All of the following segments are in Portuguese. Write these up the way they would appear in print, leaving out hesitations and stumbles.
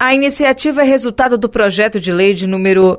A iniciativa é resultado do projeto de lei de número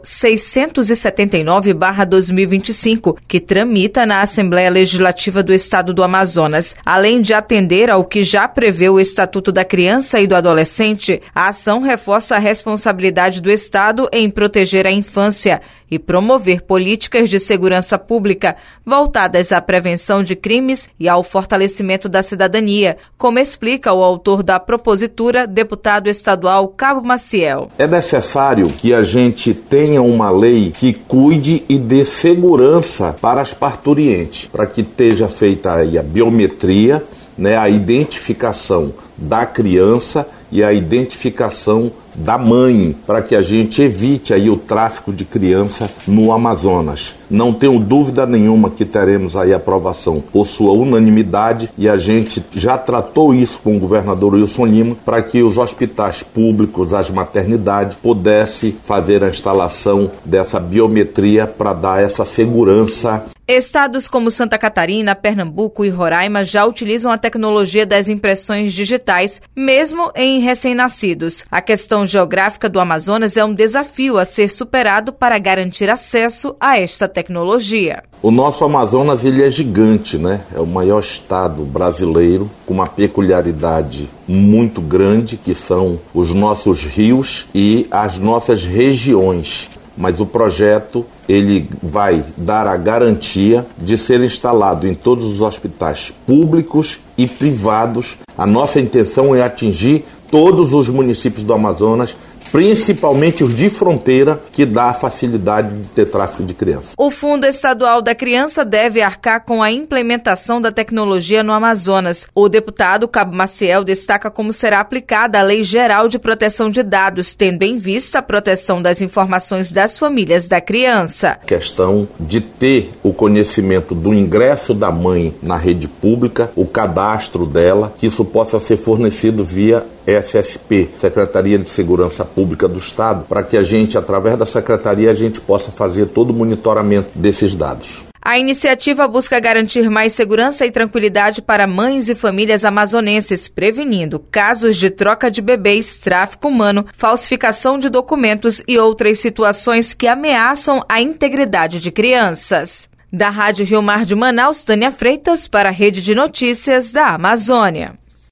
679/2025, que tramita na Assembleia Legislativa do Estado do Amazonas. Além de atender ao que já prevê o Estatuto da Criança e do Adolescente, a ação reforça a responsabilidade do Estado em proteger a infância e promover políticas de segurança pública voltadas à prevenção de crimes e ao fortalecimento da cidadania, como explica o autor da propositura, deputado estadual Cabo Maciel. É necessário que a gente tenha uma lei que cuide e dê segurança para as parturientes, para que esteja feita aí a biometria, a identificação da criança e a identificação da mãe, para que a gente evite aí o tráfico de criança no Amazonas. Não tenho dúvida nenhuma que teremos aí aprovação por sua unanimidade, e a gente já tratou isso com o governador Wilson Lima para que os hospitais públicos, as maternidades, pudessem fazer a instalação dessa biometria para dar essa segurança. Estados como Santa Catarina, Pernambuco e Roraima já utilizam a tecnologia das impressões digitais, mesmo em recém-nascidos. A questão geográfica do Amazonas é um desafio a ser superado para garantir acesso a esta tecnologia. O nosso Amazonas ele é gigante, É o maior estado brasileiro, com uma peculiaridade muito grande, que são os nossos rios e as nossas regiões. Mas o projeto ele vai dar a garantia de ser instalado em todos os hospitais públicos e privados. A nossa intenção é atingir todos os municípios do Amazonas, principalmente os de fronteira, que dá a facilidade de ter tráfico de crianças. O Fundo Estadual da Criança deve arcar com a implementação da tecnologia no Amazonas. O deputado Cabo Maciel destaca como será aplicada a Lei Geral de Proteção de Dados, tendo em vista a proteção das informações das famílias da criança. A questão de ter o conhecimento do ingresso da mãe na rede pública, o cadastro dela, que isso possa ser fornecido via SSP, Secretaria de Segurança Pública do Estado, para que a gente, através da Secretaria, a gente possa fazer todo o monitoramento desses dados. A iniciativa busca garantir mais segurança e tranquilidade para mães e famílias amazonenses, prevenindo casos de troca de bebês, tráfico humano, falsificação de documentos e outras situações que ameaçam a integridade de crianças. Da Rádio Rio Mar de Manaus, Tânia Freitas, para a Rede de Notícias da Amazônia.